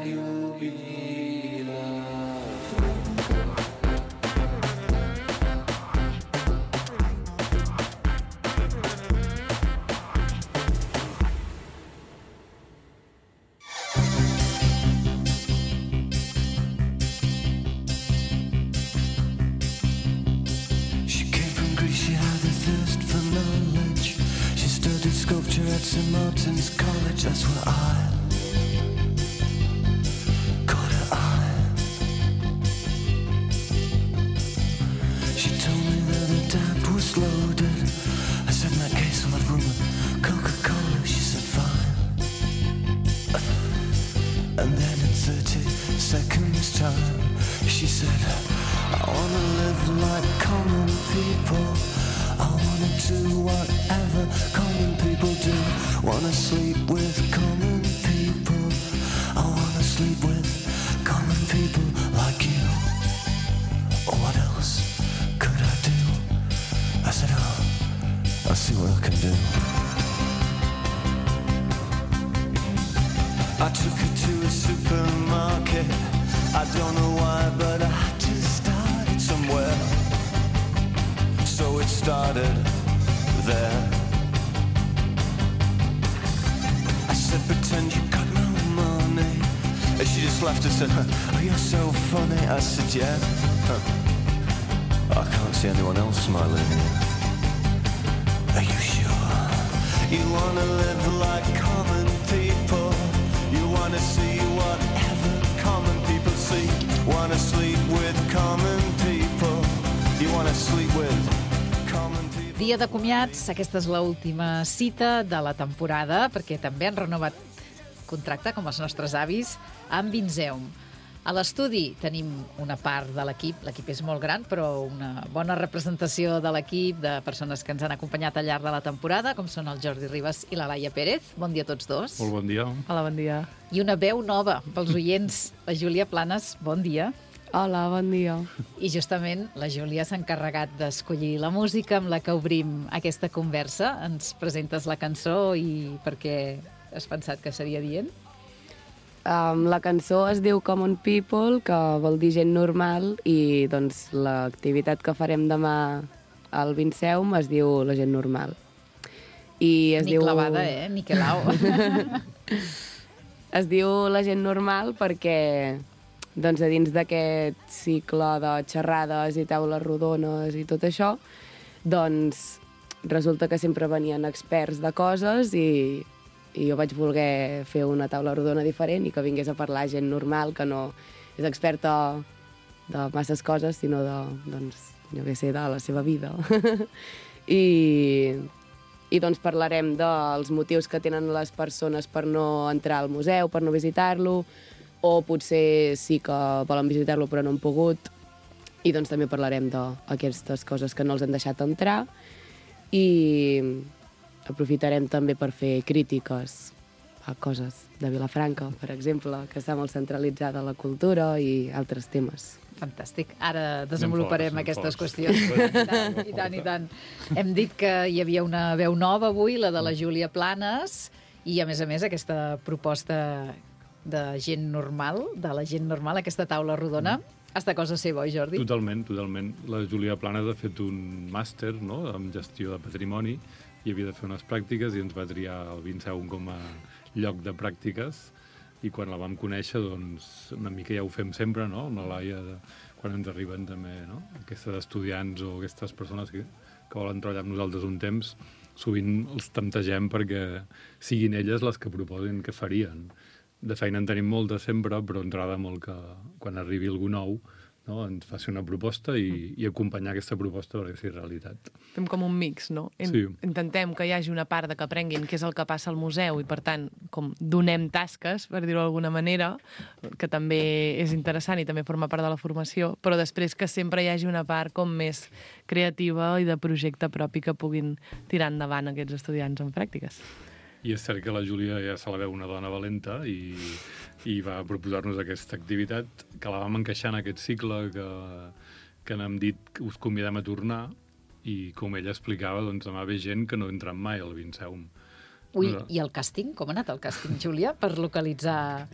you'll be loved. She came from Greece, she had a thirst for knowledge. She studied sculpture at St. Martin's College, that's where I caught her eye. She told me that her dad was loaded. I said, in that case I'll have rum and Coca-Cola. She said, fine. And then in 30 seconds time, she said, I wanna live like common people. I wanna do whatever common people do. Wanna sleep with common people. I wanna sleep with common people like you. Or what else could I do? I said, oh, I'll see what I can do. I took her to a supermarket. I don't know why, but I had to start it somewhere. So it started there. I said, pretend you got no money. And she just laughed and said, oh, you're so funny. I said, yeah. I can't see anyone else smiling here. Are you sure? You wanna live like common people. You wanna see whatever common people see. Wanna sleep with common people. You wanna sleep with common people. Dia de comiats, aquesta és l'última cita de la temporada, perquè també han renovat contracte, com els nostres avis, amb Vinceum. A l'estudi tenim una part de l'equip és molt gran, però una bona representació de l'equip, de persones que ens han acompanyat al llarg de la temporada, com són el Jordi Ribas i la Laia Pérez. Bon dia a tots dos. Molt bon dia. Hola, bon dia. I una veu nova pels oients, la Júlia Planes. Bon dia. Hola, bon dia. I justament la Júlia s'ha encarregat d'escollir la música amb la que obrim aquesta conversa. Ens presentes la cançó i per què has pensat que seria dient? La cançó es diu Common People, que vol dir gent normal, i doncs l'activitat que farem demà al Vinceum es diu La gent normal. I es Ni diu... clavada, Ni que lau. Es diu La gent normal perquè doncs, a dins d'aquest cicle de xerrades i taules rodones i tot això, doncs resulta que sempre venien experts de coses i jo vaig voler fer una taula rodona diferent i que vingués a parlar gent normal, que no és experta de masses coses, sinó de, doncs, jo què sé, de la seva vida. I doncs parlarem dels motius que tenen les persones per no entrar al museu, per no visitar-lo, o potser sí que volen visitar-lo però no han pogut. I doncs també parlarem d'aquestes coses que no els han deixat entrar. I aprofitarem també per fer crítiques a coses de Vilafranca, per exemple, que està molt centralitzada la cultura i altres temes. Fantàstic. Ara desenvoluparem aquestes qüestions. I tant. Hem dit que hi havia una veu nova avui, la de la Júlia Planes, i a més, aquesta proposta de gent normal, aquesta taula rodona, està cosa seva, oi, Jordi? Totalment. La Júlia Planes ha fet un màster, no?, en gestió de patrimoni, i havia de fer unes pràctiques i ens va triar el Vinceum com a lloc de pràctiques, i quan la vam conèixer, doncs, una mica ja ho fem sempre, no?, amb la Laia, quan ens arriben també, no?, aquestes estudiants o aquestes persones que volen treballar amb nosaltres un temps, sovint els temptegem perquè siguin elles les que proposin què farien. De feina en tenim molta sempre, però ens agrada molt que quan arribi algú nou, no, ens faci una proposta i acompanyar aquesta proposta perquè sigui realitat. Fem com un mix, no? Sí. Intentem que hi hagi una part de que aprenguin què és el que passa al museu i, per tant, com donem tasques, per dir-ho d'alguna manera, que també és interessant i també forma part de la formació, però després que sempre hi hagi una part com més creativa i de projecte propi que puguin tirar endavant aquests estudiants en pràctiques. I és cert que la Júlia ja se la veu una dona valenta i va proposar-nos aquesta activitat, que la vam encaixar en aquest cicle que n'hem dit que us convidem a tornar, i com ella explicava, doncs demà ve gent que no ha entrat mai al Vinceum. Ui, i el càsting? Com ha anat el càsting, Júlia, per localitzar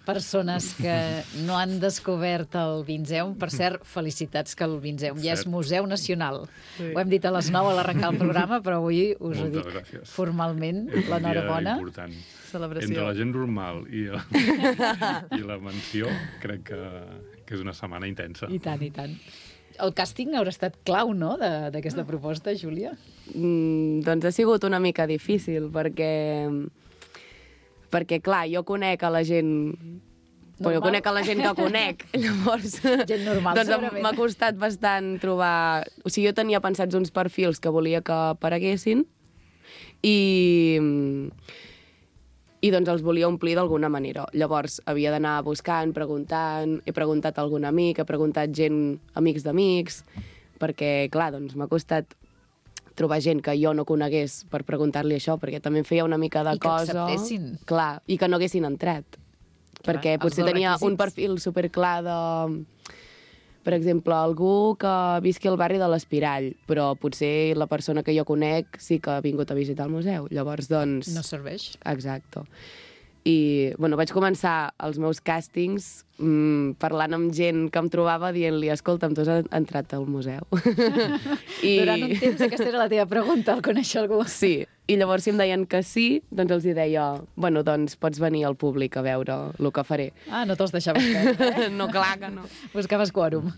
persones que no han descobert el Vinzeum. Per cert, felicitats que el Vinzeum ja és Museu Nacional. Sí. Ho hem dit a les 9 a l'arrencar el programa, però avui us ho Moltes dic gràcies. formalment. És un dia L'enhorabona. important. Celebració. Entre la gent normal i la mansió, crec que és una setmana intensa. I tant, i tant. El càsting haurà estat clau, no?, d'aquesta proposta, Júlia? Doncs ha sigut una mica difícil, perquè, clar, jo conec a la gent... Bueno, jo Normal. conec a la gent que conec, llavors... Gent normal, doncs segurament. m'ha costat bastant trobar... O sigui, jo tenia pensats uns perfils que volia que apareguessin i doncs els volia omplir d'alguna manera. Llavors havia d'anar buscant, preguntant, he preguntat a algun amic, he preguntat gent, amics d'amics, perquè, clar, doncs m'ha costat trobar gent que jo no conegués per preguntar-li això, perquè també em feia una mica de I que cosa... acceptessin. Clar, i que no haguessin entrat. Clar, Perquè els potser dos tenia un requisits. perfil superclar de... Per exemple, algú que visqui al barri de l'Espirall, però potser la persona que jo conec sí que ha vingut a visitar el museu. Llavors, doncs... No serveix. Exacte. I, bueno, vaig començar els meus càstings parlant amb gent que em trobava dient-li, escolta'm, tu has entrat al museu. Durant un temps aquesta era la teva pregunta, el conèixer algú. Sí, i llavors si em deien que sí, doncs els hi deia, bueno, doncs pots venir al públic a veure el que faré. Ah, no te'ls deixaves perdre, eh? No, clar que no. Buscaves quòrum.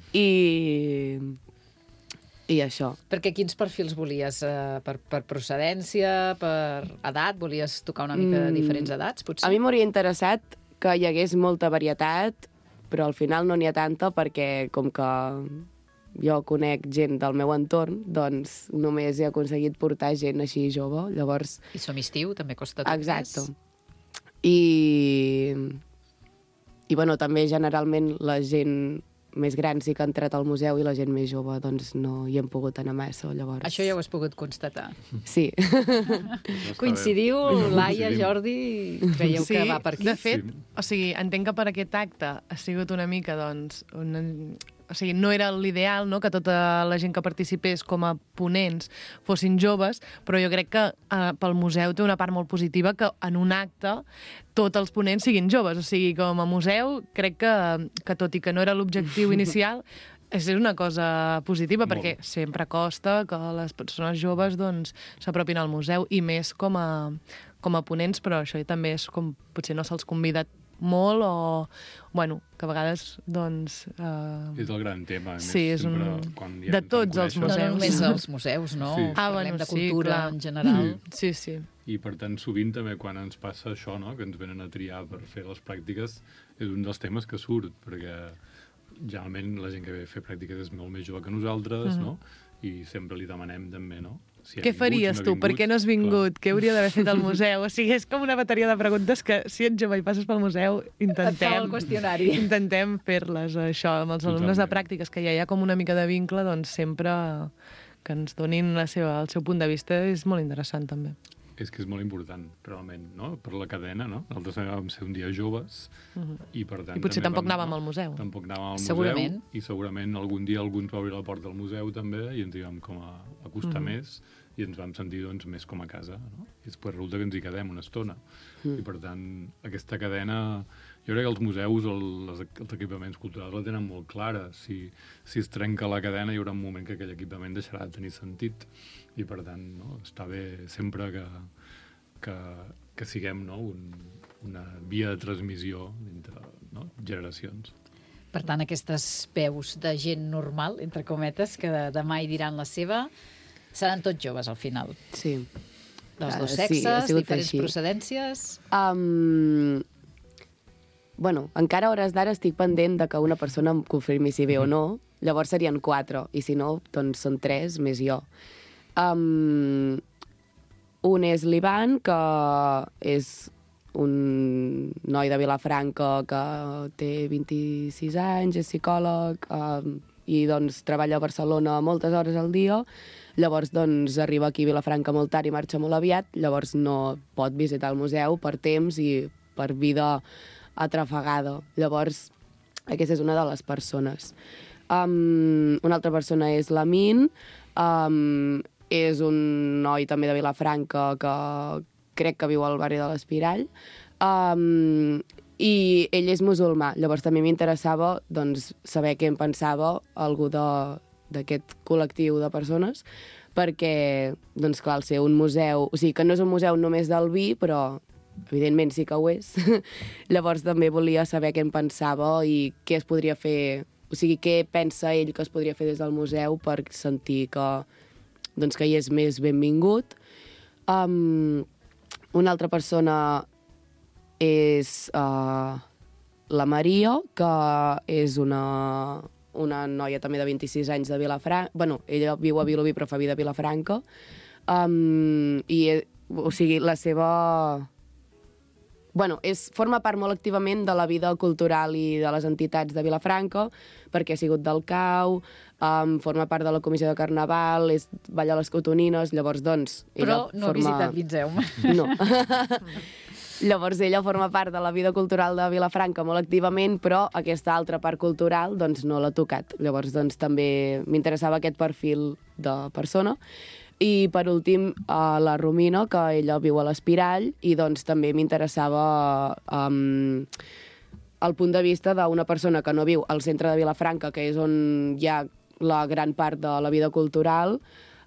I això. Perquè quins perfils volies? Per procedència, per edat? Volies tocar una mica de diferents edats, potser? A mi m'hauria interessat que hi hagués molta varietat, però al final no n'hi ha tanta perquè com que jo conec gent del meu entorn, doncs només he aconseguit portar gent així jove, llavors... I som estiu, també costa tot Exacte. més. I bueno, també generalment la gent més gran sí que ha entrat al museu i la gent més jove doncs no hi hem pogut anar massa, llavors... Això ja ho has pogut constatar. Sí. Coincidiu, Laia, Coincidim. Jordi, creieu que va per aquí? De fet, Sí. o sigui, entenc que per aquest acte ha sigut una mica, doncs, o sigui, no era l'ideal, no?, que tota la gent que participés com a ponents fossin joves, però jo crec que pel museu té una part molt positiva que en un acte tots els ponents siguin joves. O sigui, com a museu, crec que tot i que no era l'objectiu inicial, és una cosa positiva, Molt. perquè sempre costa que les persones joves doncs s'apropin al museu, i més com a ponents, però això també és com potser no se'ls convida molt o, bueno, que a vegades, doncs... És el gran tema. a més, Sí, és sempre un- quan de ens tots els coneixes. No, museus. no només els museus, no? Sí. Parlem bueno, de sí, cultura clar. en general. Sí, sí. I per tant, sovint també quan ens passa això, no?, que ens venen a triar per fer les pràctiques, és un dels temes que surt, perquè generalment la gent que ve a fer pràctiques és molt més jove que nosaltres, no? I sempre li demanem també, no? Si ha Què vingut, faries si tu? ha Per què no has vingut? Què hauria d'haver fet al museu? O sigui, és com una bateria de preguntes que, si ets jove i passes pel museu, Et fa el qüestionari. intentem fer-les, això, amb els alumnes de Totalment. pràctiques, que ja hi ha com una mica de vincle, doncs sempre que ens donin el seu punt de vista és molt interessant, també. És que és molt important, realment, no? Per la cadena, no? Nosaltres també vam ser un dia joves i, per tant... I potser també tampoc anàvem al museu. Tampoc anàvem al Segurament. museu i segurament algun dia algú ens va obrir la porta del museu també i ens hi vam com a acostar més i ens vam sentir doncs, més com a casa, no? I després resulta que ens hi quedem una estona. I, per tant, aquesta cadena... Jo crec que els museus, els equipaments culturals la tenen molt clara. Si es trenca la cadena, hi haurà un moment que aquell equipament deixarà de tenir sentit. I, per tant, no? Està bé sempre que siguem, no? Una via de transmissió entre, no?, generacions. Per tant, aquestes veus de gent normal, entre cometes, que demà hi diran la seva, seran tots joves al final. Sí. Dels dos Sí, ha sexes, sigut diferents així. procedències... Bueno, encara a hores d'ara estic pendent de que una persona em confirmi si ve o no. Llavors serien 4, i si no, doncs són 3 més jo. Un és l'Ivan, que és un noi de Vilafranca que té 26 anys, és psicòleg, i doncs treballa a Barcelona moltes hores al dia. Llavors doncs arriba aquí a Vilafranca molt tard i marxa molt aviat, llavors no pot visitar el museu per temps i per vida atrafegada. Llavors, aquesta és una de les persones. Una altra persona és l'Amin, és un noi també de Vilafranca que crec que viu al barri de l'Espirall, i ell és musulmà. Llavors també m'interessava doncs, saber què en pensava algú d'aquest col·lectiu de persones, perquè, doncs clar, al ser un museu... O sigui, que no és un museu només del vi, però evidentment sí que ho és. Llavors també volia saber què en pensava i què es podria fer... O sigui, què pensa ell que es podria fer des del museu per sentir que, doncs, que hi és més benvingut. Una altra persona és la Maria, que és una noia també de 26 anys de Vilafranca. Bueno, ella viu a Vilobí, però fa vida a Vilafranca. O sigui, la seva... Bueno, forma part molt activament de la vida cultural i de les entitats de Vilafranca, perquè ha sigut del CAU, forma part de la comissió de Carnaval, balla a les cotonines, llavors, doncs... Però no ha visitat Vinzeum. No. Llavors, ella forma part de la vida cultural de Vilafranca molt activament, però aquesta altra part cultural, doncs, no l'ha tocat. Llavors, doncs, també m'interessava aquest perfil de persona. I, per últim, la Romina, que ella viu a l'Espirall, i doncs també m'interessava el punt de vista d'una persona que no viu al centre de Vilafranca, que és on hi ha la gran part de la vida cultural,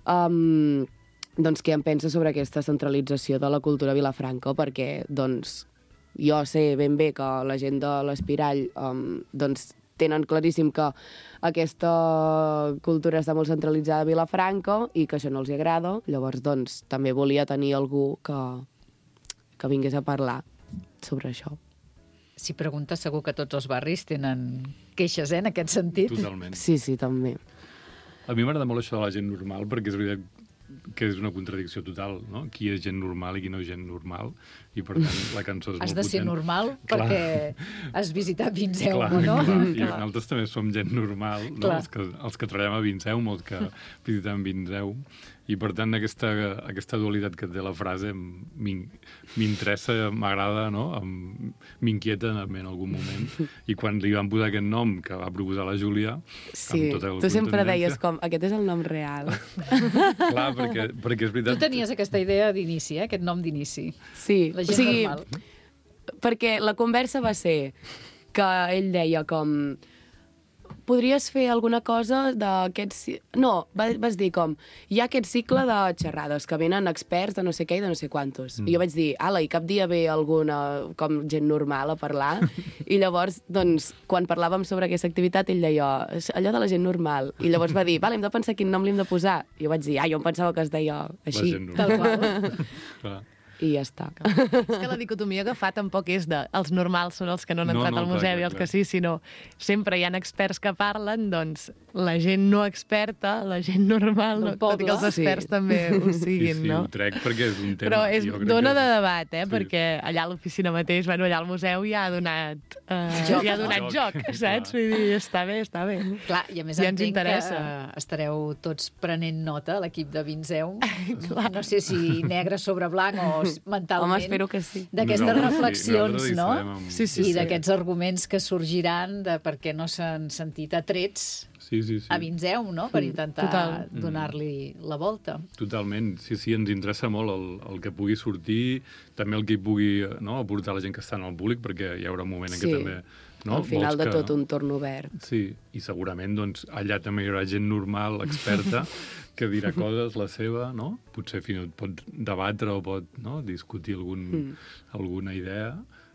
doncs què em pensa sobre aquesta centralització de la cultura a Vilafranca, perquè doncs, jo sé ben bé que la gent de l'Espirall doncs, tenen claríssim que aquesta cultura està molt centralitzada a Vilafranca i que això no els agrada. Llavors, doncs, també volia tenir algú que vingués a parlar sobre això. Si preguntes, segur que tots els barris tenen queixes, en aquest sentit. Totalment. Sí, també. A mi m'agrada molt això de la gent normal, perquè és veritat que és una contradicció total, no? Qui és gent normal i qui no és gent normal, i per tant la cançó és Has molt de ser potent. normal Clar. perquè has visitat Vinzeum, Clar, no? clar. I nosaltres també som gent normal, no? Els que treballem a Vinzeum, els que visitem Vinzeum, i per tant aquesta dualitat que té la frase m'interessa, m'agrada, no? M'inquieta en algun moment, i quan li van posar aquest nom que va proposar la Júlia, Sí, amb tota la tu sempre contundència- deies com, aquest és el nom real. Clar, perquè és veritat... Tu tenies aquesta idea d'inici, aquest nom d'inici. Sí, La gent normal. perquè la conversa va ser que ell deia com podries fer alguna cosa d'aquest... No, vas dir com hi ha aquest cicle de xerrades que venen experts de no sé què i de no sé quantos. I jo vaig dir, ala, i cap dia ve alguna com gent normal a parlar? I llavors, doncs, quan parlàvem sobre aquesta activitat, ell deia, allò de la gent normal. I llavors va dir, vale, hem de pensar quin nom li hem de posar. I jo vaig dir, jo em pensava que es deia així. La gent Tal normal. qual. Clar. I ja està. És que la dicotomia que fa tampoc és de els normals són els que no han entrat al museu i els que sí, sinó sempre hi ha experts que parlen, doncs la gent no experta, la gent normal, Del no, tot i que els poble. experts també ho siguin, sí, no? ho trec perquè és un tema... Però jo crec dona que de és- debat, Sí. perquè allà a l'oficina mateix, allà al museu ja ha donat, Joc. ja ha donat joc, saps? Vull dir, està bé, està bé. Clar, i a més Ja ens entenc interessa. que estareu tots prenent nota, l'equip de Vinzeum. No sé si negre sobre blanc o mentalment. Home, espero que sí. D'aquestes Nosaltres sí, reflexions, nosaltres hi no? estarem amb- Sí, I d'aquests arguments que sorgiran de per què no s'han sentit atrets Sí. a Vinzeum, no? Per intentar Total. donar-li la volta. Totalment, sí, ens interessa molt el que pugui sortir, també el que hi pugui aportar la gent que està en el públic, perquè hi haurà un moment en què Sí. també... No, Al final vols de tot un torn obert. Sí, i segurament doncs, allà també hi haurà gent normal, experta, que dirà coses, la seva, no? Potser fins i tot pot debatre o pot discutir alguna idea,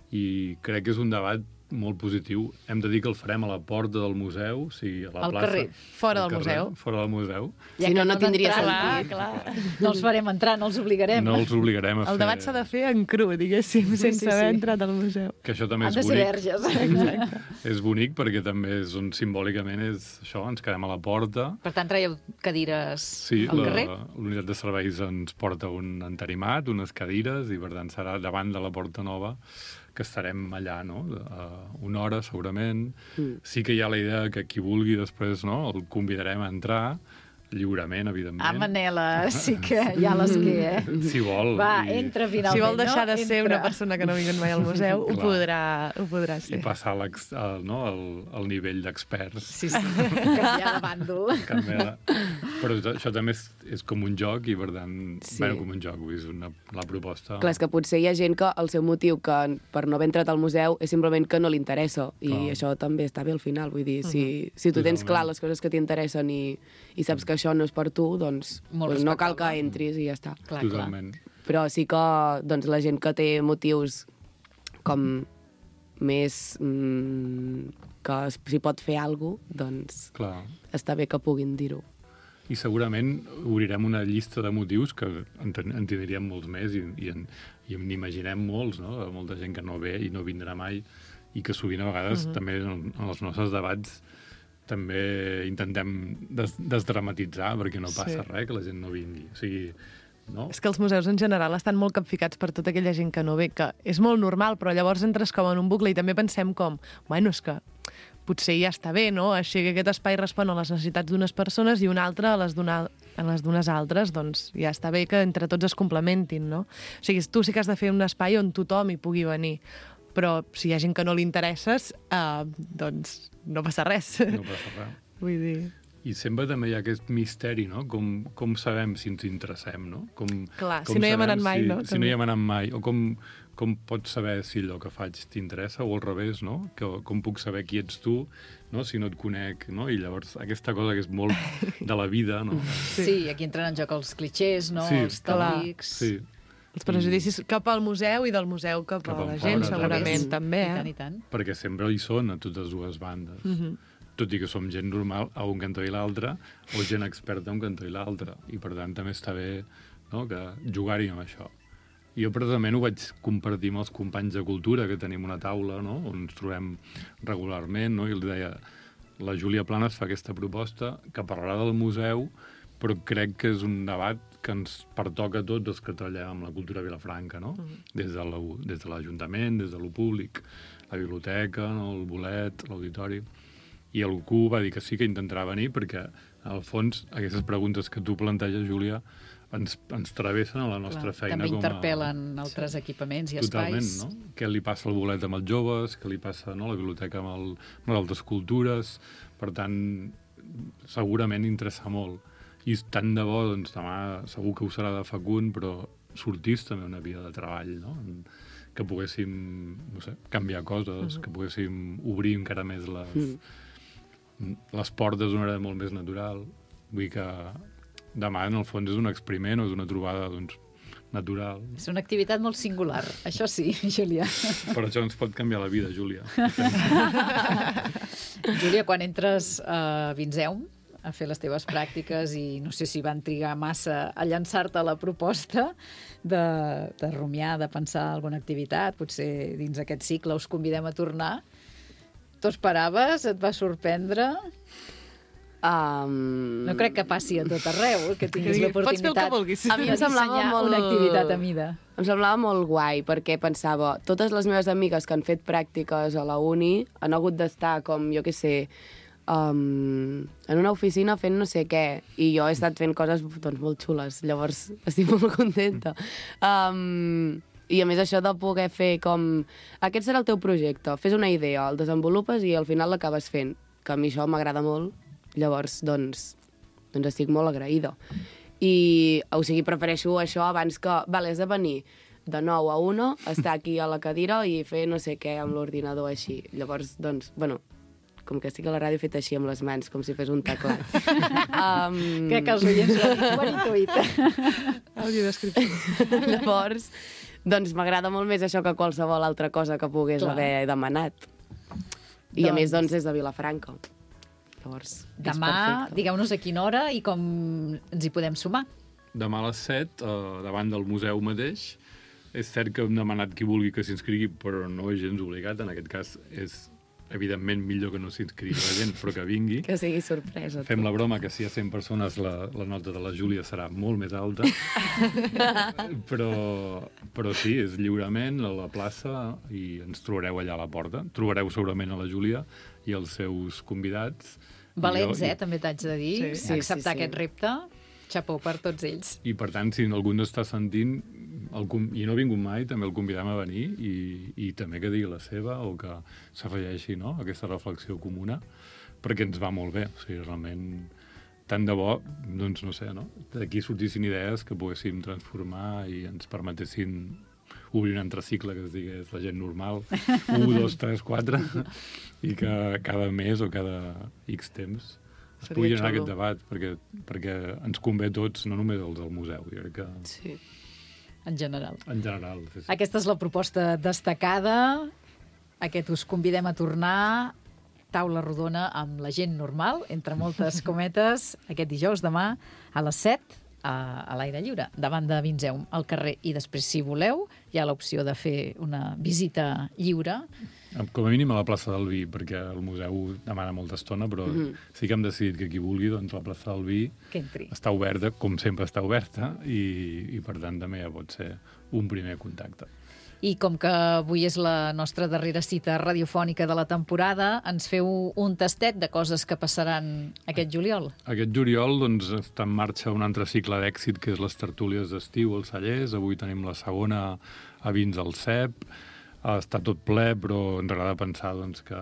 i crec que és un debat molt positiu. Hem de dir que el farem a la porta del museu, o sigui, a la Al plaça. carrer. Fora al del carrer, museu. Fora del museu. Si no, no tindria entraran, sentit. Clar. No els farem entrar, no els obligarem. No els obligarem a fer... El debat s'ha de fer en cru, diguéssim, sense haver entrat al museu. Que això també Han és de ser bonic. verges. Exacte. És bonic perquè també és on simbòlicament és això, ens quedem a la porta. Per tant, traieu cadires Sí, al carrer? l'unitat de serveis ens porta un entarimat, unes cadires, i per tant serà davant de la porta nova, que estarem allà, no? Una hora, segurament. Sí que hi ha la idea que qui vulgui després, no?, el convidarem a entrar, lliurement, evidentment. Ah, Manela, sí que hi ha les que, Si vol. Va, i- entra finalment, Si vol deixar no? de ser Entra. una persona que no ha vingut mai al museu, ho Clar. podrà I ser. passar el nivell d'experts. Sí, canviar de bàndol. Canviar. Però això també és com un joc i, per tant, Sí. bueno, com un joc, vull dir, la proposta... Clar, és que potser hi ha gent que el seu motiu que per no haver entrat al museu és simplement que no li interessa, i això també està bé al final, vull dir, si tu tens clar les coses que t'interessen i saps que això no és per tu, doncs no cal que entris i ja està. Clar, Totalment. Però sí que doncs, la gent que té motius com més que s'hi pot fer alguna cosa, doncs Clar. està bé que puguin dir-ho. I segurament obrirem una llista de motius que en tindríem molts més i n'imaginem molts, no? Molta gent que no ve i no vindrà mai i que sovint a vegades també en els nostres debats també intentem desdramatitzar perquè no passa res que la gent no vingui. O sigui, no? És que els museus en general estan molt capficats per tota aquella gent que no ve, que és molt normal, però llavors entres com en un bucle i també pensem com, bueno, és que potser ja està bé, no? Així que aquest espai respon a les necessitats d'unes persones i un altre a les d'unes altres, doncs ja està bé que entre tots es complementin, no? O sigui, tu sí que has de fer un espai on tothom hi pugui venir, però si hi ha gent que no li interesses, doncs no passa res. No passa res. Vull dir... I sempre també hi ha aquest misteri, no? Com sabem si ens interessem, no? Clar, si no hi hem anat mai, no? Si no hi hem anat mai, o com pots saber si allò que faig t'interessa, o al revés, no? Com puc saber qui ets tu, no? Si no et conec, no? I llavors aquesta cosa que és molt de la vida, no? Sí, aquí entren en joc els clichés, no? Sí. Els tòpics... Sí. Els prejudicis cap al museu i del museu cap a la gent, segurament, també. I tant, i tant. Perquè sempre hi són a totes dues bandes. Tot i que som gent normal a un cantó i l'altre, o gent experta a un cantó i l'altre. I per tant també està bé, no?, que jugar-hi amb això. I jo precisament ho vaig compartir amb els companys de cultura, que tenim una taula, no?, on ens trobem regularment, no?, i els deia, la Júlia Planes fa aquesta proposta que parlarà del museu, però crec que és un debat que ens pertoca a tots els que treballem amb la cultura a Vilafranca, no? Des de l'Ajuntament, des de lo públic, la biblioteca, no?, el bolet, l'auditori... I algú va dir que sí que intentarà venir perquè, al fons, aquestes preguntes que tu planteges, Júlia, ens travessen a la nostra feina. També interpel·len altres equipaments i espais. Totalment, no? Què li passa al bolet amb els joves, què li passa, no?, a la biblioteca amb les altres cultures. Per tant, segurament interessa molt. I tant de bo, doncs, demà segur que ho serà de fecund, però sortís també una via de treball, no?, que poguéssim, no sé, canviar coses, que poguéssim obrir encara més les portes d'una manera molt més natural. Vull dir que demà, en el fons, és un experiment o és una trobada, doncs, natural. És una activitat molt singular, això sí, Júlia. Però això ens pot canviar la vida, Júlia. Júlia, quan entres a Vinzeum a fer les teves pràctiques i no sé si van trigar massa a llançar-te la proposta de rumiar, de pensar alguna activitat, potser dins aquest cicle us convidem a tornar. T'ho esperaves? Et va sorprendre? No crec que passi a tot arreu, que tinguis l'oportunitat. Pots fer el que vulguis. A mi em semblava molt... una activitat a mida. Em semblava molt guai, perquè pensava, totes les meves amigues que han fet pràctiques a la uni han hagut d'estar com, jo què sé, en una oficina fent no sé què, i jo he estat fent coses doncs, molt xules, llavors estic molt contenta. I a més això de poder fer com... Aquest serà el teu projecte, fes una idea, el desenvolupes i al final l'acabes fent, que a mi això m'agrada molt, llavors doncs estic molt agraïda. I, o sigui, prefereixo això abans que... Vale, has de venir de 9 a 1, estar aquí a la cadira i fer no sé què amb l'ordinador així. Llavors, doncs, bueno, com que estic a la ràdio fet així amb les mans, com si fes un teclat. Crec que els oients ho han intuït. Audiodescripció. Llavors, doncs m'agrada molt més això que qualsevol altra cosa que pogués haver demanat. I a més, doncs, és de Vilafranca. Llavors, demà, digueu-nos a quina hora i com ens hi podem sumar. Demà a les 7, davant del museu mateix. És cert que hem demanat qui vulgui que s'inscrigui, però no és gens obligat. En aquest cas és, evidentment, millor que no s'inscrigui la gent, però que vingui. Que sigui sorpresa. Fem la broma que si hi ha 100 persones la nota de la Júlia serà molt més alta. però sí, és lliurement a la plaça i ens trobareu allà a la porta. Trobareu segurament a la Júlia i els seus convidats. Valents, també t'haig de dir. Sí, acceptar sí. aquest repte. Xapó per tots ells. I, per tant, si algú no està sentint i no ha vingut mai, també el convidem a venir i també que digui la seva o que s'afegeixi, no?, aquesta reflexió comuna, perquè ens va molt bé. O sigui, realment tant de bo, doncs no sé, no? D'aquí sortissin idees que poguéssim transformar i ens permetessin obrir un entrecicle que es digués la gent normal, 1, 2, 3, 4, i que cada mes o cada X temps es pugui anar aquest debat, perquè ens convé a tots, no només els del museu, jo crec que... Sí. En general. En general, sí. Aquesta és la proposta destacada. Aquest us convidem a tornar. Taula rodona amb la gent normal, entre moltes cometes, aquest dijous, demà, a les 7, a l'aire lliure, davant de Vinzeum, al carrer. I després, si voleu, hi ha l'opció de fer una visita lliure. Com a mínim a la plaça del Vi, perquè el museu demana molta estona, però sí que hem decidit que qui vulgui, doncs la plaça del Vi està oberta, com sempre està oberta, i per tant també ja pot ser un primer contacte. I com que avui és la nostra darrera cita radiofònica de la temporada, ens feu un tastet de coses que passaran aquest juliol. Aquest juliol doncs, està en marxa un altre cicle d'èxit, que és les tertúlies d'estiu als Cellers. Avui tenim la segona a Vins al Cep. Està tot ple, però ens agrada pensar doncs, que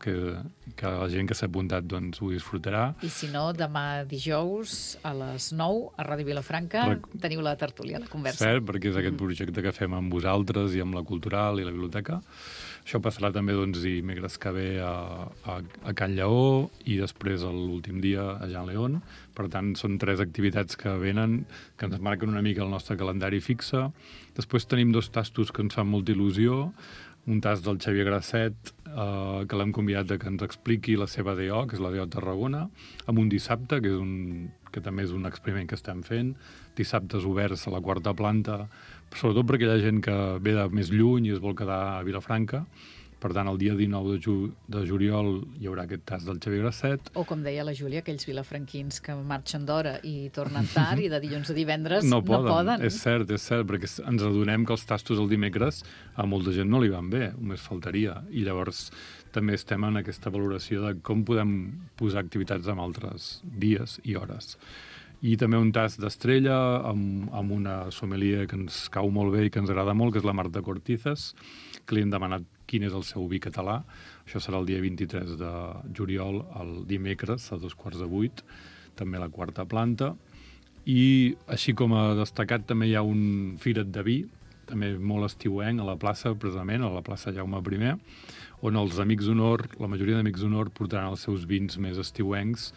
la gent que s'ha apuntat doncs, ho disfrutarà. I si no, demà dijous a les 9 a Ràdio Vilafranca teniu la tertúlia, la conversa. Cert, perquè és aquest projecte que fem amb vosaltres i amb la Cultural i la Biblioteca. Això passarà també doncs, dimecres que ve a Can Lleó i després l'últim dia a Jean León. Per tant, són 3 activitats que venen, que ens marquen una mica el nostre calendari fixe. Després tenim 2 tastos que ens fan molta il·lusió. Un tast del Xavier Grasset, que l'hem convidat que ens expliqui la seva DO, que és la DO Tarragona, amb un dissabte, que també és un experiment que estem fent, dissabtes oberts a la 4ª planta, sobretot per aquella gent que ve de més lluny i es vol quedar a Vilafranca. Per tant, el dia 19 de juliol hi haurà aquest tast del Xavier Grasset. O, com deia la Júlia, aquells vilafranquins que marxen d'hora i tornen tard i de dilluns a divendres no poden. És cert, perquè ens adonem que els tastos el dimecres a molta gent no li van bé, només faltaria. I llavors també estem en aquesta valoració de com podem posar activitats en altres dies i hores. I també un tast d'estrella amb una sommelier que ens cau molt bé i que ens agrada molt, que és la Marta Cortizas, que li hem demanat quin és el seu vi català. Això serà el dia 23 de juliol, el dimecres, a 7:15, també a la 4ª planta. I així com a destacat també hi ha un firet de vi, també molt estiuenc, a la plaça, precisament, a la plaça Jaume I, on els Amics d'Honor, la majoria d'Amics d'Honor, portaran els seus vins més estiuencs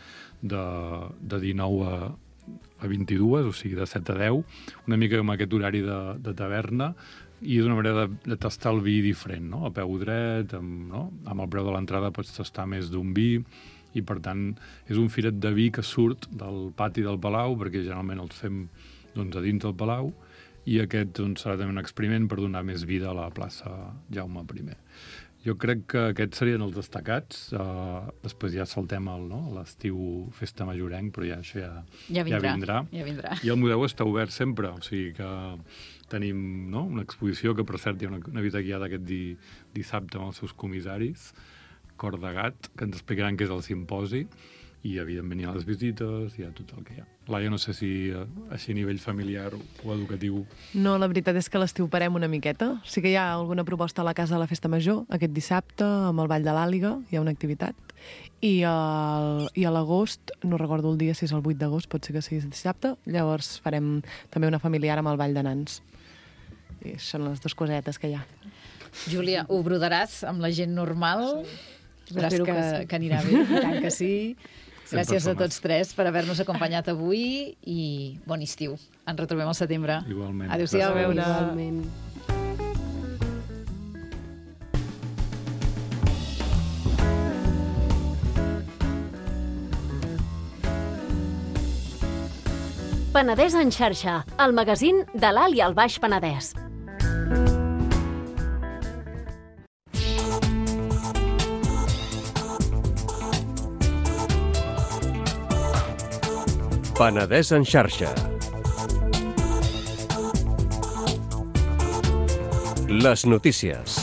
de 19 a 22, o sigui, de 7 a 10, una mica amb aquest horari de taverna, i és una manera de tastar el vi diferent, no? A peu dret, amb el preu de l'entrada pots tastar més d'un vi, i per tant és un firet de vi que surt del pati del Palau, perquè generalment els fem doncs, a dins del Palau, i aquest doncs, serà també un experiment per donar més vida a la plaça Jaume I. Jo crec que aquests serien els destacats. Després ja saltem a l'estiu festa majorenc, però ja això ja vindrà. I el museu està obert sempre, o sigui que tenim una exposició que, per cert, hi ha una visita guiada aquest dissabte amb els seus comissaris, Cor de Gat, que ens explicaran què és el simposi, i evidentment hi ha les visites, hi ha tot el que hi ha. Laia, no sé si així a nivell familiar o educatiu... No, la veritat és que l'estiu parem una miqueta. Sí que hi ha alguna proposta a la Casa de la Festa Major, aquest dissabte, amb el Ball de l'Àliga, hi ha una activitat. I a l'agost, no recordo el dia, si és el 8 d'agost, pot ser que sigui dissabte, llavors farem també una familiar amb el Ball de Nans. I són les 2 cosetes que hi ha. Júlia, ho brodaràs amb la gent normal? Veràs que anirà bé, i tant que sí. Gràcies a tots 3 per haver-nos acompanyat avui i bon estiu. Ens retrobem al setembre. Igualment. Adéu-siau. A veure. Igualment. Penedès en xarxa, el magazín de l'Alt i el Baix Penedès. Penedès en xarxa. Les notícies.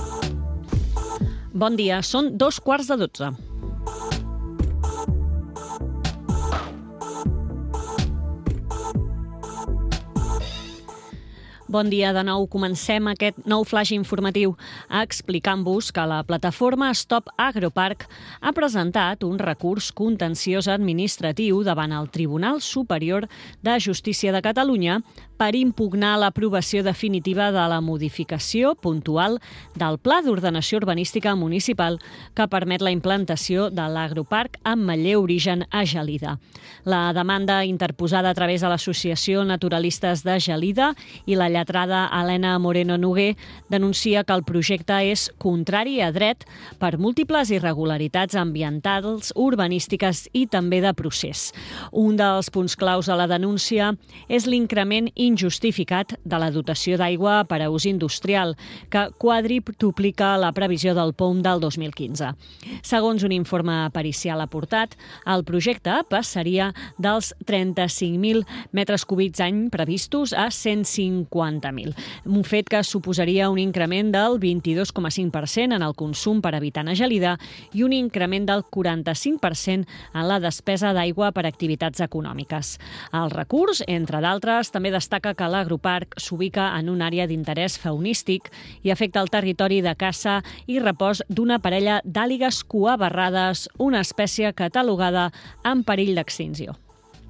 Bon dia, són 2:15. Bon dia de nou. Comencem aquest nou flash informatiu explicant-vos que la plataforma Stop Agroparc ha presentat un recurs contenciós administratiu davant el Tribunal Superior de Justícia de Catalunya per impugnar l'aprovació definitiva de la modificació puntual del Pla d'Ordenació Urbanística Municipal que permet la implantació de l'agroparc amb Manlleu Origen a Gelida. La demanda interposada a través de l'Associació Naturalistes de Gelida i la lletrada Helena Moreno Noguer denuncia que el projecte és contrari a dret per múltiples irregularitats ambientals, urbanístiques i també de procés. Un dels punts claus de la denúncia és l'increment injustificat de la dotació d'aigua per a ús industrial, que quadruplica la previsió del POM del 2015. Segons un informe pericial aportat, el projecte passaria dels 35.000 metres cúbics any previstos a 150.000, un fet que suposaria un increment del 22,5% en el consum per habitant a Gelida i un increment del 45% en la despesa d'aigua per activitats econòmiques. El recurs, entre d'altres, també destaca que l'agroparc s'ubica en una àrea d'interès faunístic i afecta el territori de caça i repòs d'una parella d'àligues cuabarrades, una espècie catalogada en perill d'extinció.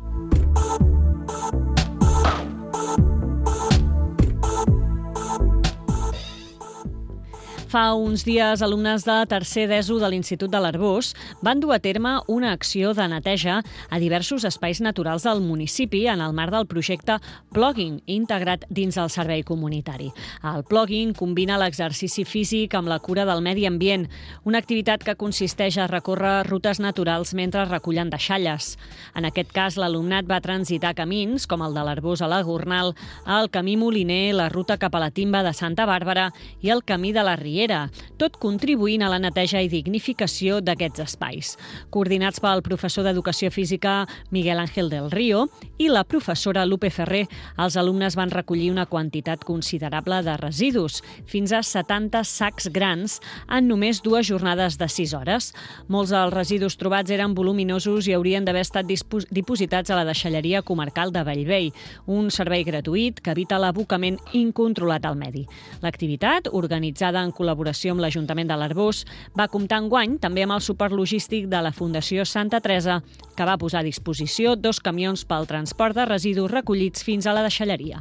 Fa uns dies, alumnes de tercer d'ESO de l'Institut de l'Arboç van dur a terme una acció de neteja a diversos espais naturals del municipi en el marc del projecte Plogging, integrat dins el servei comunitari. El plogging combina l'exercici físic amb la cura del medi ambient, una activitat que consisteix a recórrer rutes naturals mentre recullen deixalles. En aquest cas, l'alumnat va transitar camins, com el de l'Arboç a la Gornal, el camí Moliner, la ruta cap a la Timba de Santa Bàrbara i el camí de la Riera, tot contribuint a la neteja i dignificació d'aquests espais. Coordinats pel professor d'Educació Física Miguel Ángel del Río i la professora Lupe Ferrer, els alumnes van recollir una quantitat considerable de residus, fins a 70 sacs grans en només 2 jornades de 6 hores. Molts dels residus trobats eren voluminosos i haurien d'haver estat dipositats a la deixalleria comarcal de Bellvei, un servei gratuït que evita l'abocament incontrolat al medi. L'activitat, organitzada en col·laboració amb l'Ajuntament de l'Arboç, va comptar enguany també amb el suport logístic de la Fundació Santa Teresa, que va posar a disposició 2 camions pel transport de residus recollits fins a la deixalleria.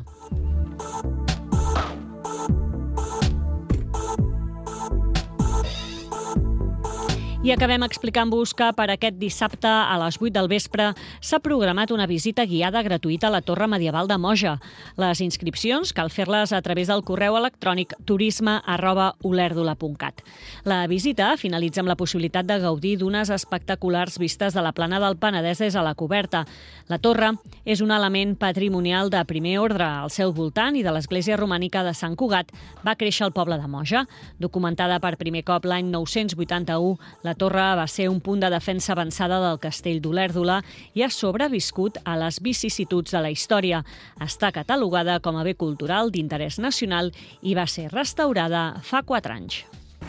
I acabem explicant-vos que per aquest dissabte a les 8 del vespre s'ha programat una visita guiada gratuïta a la Torre Medieval de Moja. Les inscripcions cal fer-les a través del correu electrònic turisme@olerdula.cat. La visita finalitza amb la possibilitat de gaudir d'unes espectaculars vistes de la plana del Penedès des a la coberta. La torre és un element patrimonial de primer ordre. Al seu voltant i de l'església romànica de Sant Cugat va créixer el poble de Moja. Documentada per primer cop l'any 981, la torre va ser un punt de defensa avançada del castell d'Olèrdola i ha sobreviscut a les vicissituds de la història. Està catalogada com a bé cultural d'interès nacional i va ser restaurada fa 4 anys.